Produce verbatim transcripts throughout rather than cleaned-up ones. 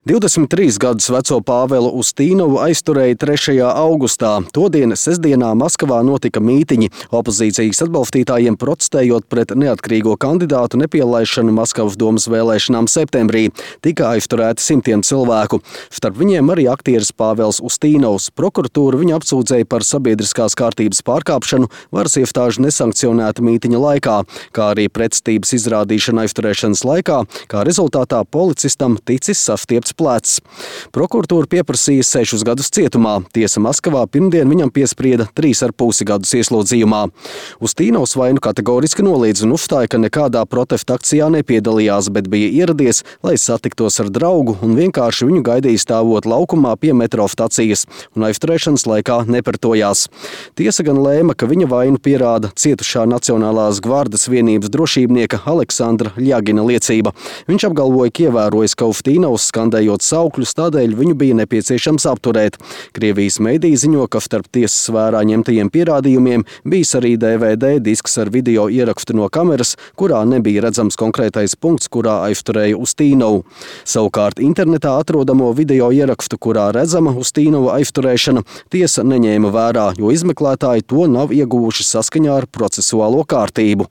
divdesmit trīs gadus veco Pāvelu Ustīnovu aizturēja trešajā augustā. Todien sestdienā Maskavā notika mītiņi. Opozīcijas atbalstītājiem protestējot pret neatkarīgo kandidātu nepielaišanu Maskavas domas vēlēšanām septembrī. Tika aizturēti simtiem cilvēku. Starp viņiem arī aktieris Pāvels Ustīnovs. Prokuratūra viņu apsūdzēja par sabiedriskās kārtības pārkāpšanu varas iestāžu nesankcionēta mītiņa laikā, kā arī pretestības izrādīšana aizturēšanas laikā, kā rezultātā policistam ticis sastiepts plecs. Prokuratūra pieprasīja sešus gadus cietumā. Tiesa Maskavā pirmdien viņam piesprieda trīs ar pusi gadus ieslodzījumā. Ustīnovs vainu kategoriski noliedz un uzstāja, ka nekādā protesta akcijā nepiedalījās, bet bija ieradies, lai satiktos ar draugu un vienkārši viņu gaidīja stāvot laukumā pie metro stacijas un aizturēšanas laikā nepretojās. Tiesa gan lēma, ka viņa vainu pierāda cietušā Nacionālās gvardes vienības drošībnieka Aleksandra Ļagina liecība. Viņš apgalvoja, ka ievērojis, ka Ustīnovs skandējot saukļus, tādēļ viņu bija nepieciešams apturēt. Krievijas mediji ziņo, ka starp tiesas vērā ņemtajiem pierādījumiem bijis arī D V D disks ar video ierakstu no kameras, kurā nebija redzams konkrētais punkts, kurā aizturēja Ustīnovu. Savukārt internetā atrodamo video ierakstu, kurā redzama Ustīnova aizturēšana, tiesa neņēma vērā, jo izmeklētāji to nav ieguvuši saskaņā ar procesuālo kārtību.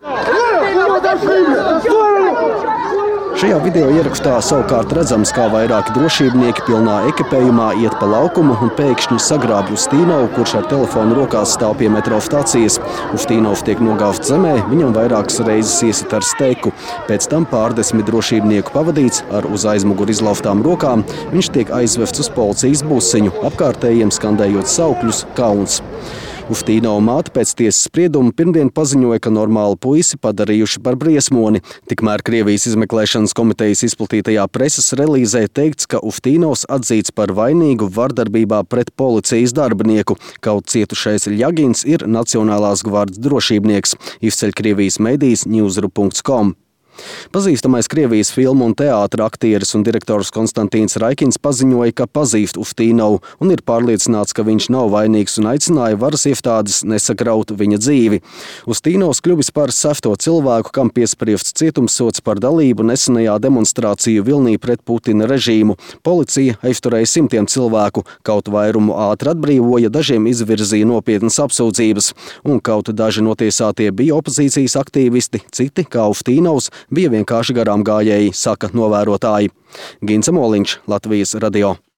Šajā video ierakstā savukārt redzams, kā vairāki drošībnieki pilnā ekipējumā iet pa laukumu un pēkšņi sagrāb Ustīnovu, kurš ar telefonu rokās stāv pie metro stacijas. Ustīnovs tiek nogāvts zemē, viņam vairākas reizes iesit ar steku. Pēc tam pārdesmit drošībnieku pavadīts ar uz aizmuguri izlauftām rokām, viņš tiek aizvests uz policijas busiņu, apkārtējiem skandējot saukļus kauns. Ustīnova māte pēc tiesas sprieduma pirmdien paziņoja, ka normālu puisi padarījuši par briesmoni. Tikmēr Krievijas izmeklēšanas komitejas izplatītajā preses relīzē teikts, ka Ustīnovs atzīts par vainīgu vardarbībā pret policijas darbinieku, kaut cietušais Ļagins ir Nacionālās gvardes drošībnieks, izceļ Krievijas medijs newsru punkts com. Pazīstamais Krievijas filmu un teātra aktieris un direktors Konstantīns Raikins paziņoja, ka pazīst Ustīnovu un ir pārliecināts, ka viņš nav vainīgs un aicināja varas iestādes nesagraut viņa dzīvi. Ustīnovs kļuvis par sesto cilvēku, kam piespriests cietumsods par dalību nesenajā demonstrāciju vilnī pret Putina režīmu. Policija aizturēja simtiem cilvēku, kaut vairumu ātri atbrīvoja, dažiem izvirzīja nopietnas apsūdzības. Un kaut daži notiesātie bija opozīcijas aktīvisti, citi, kā Ustīnovs, bija vienkārši garām gājēji, saka novērotāji. Gins Moliņš, Latvijas radio.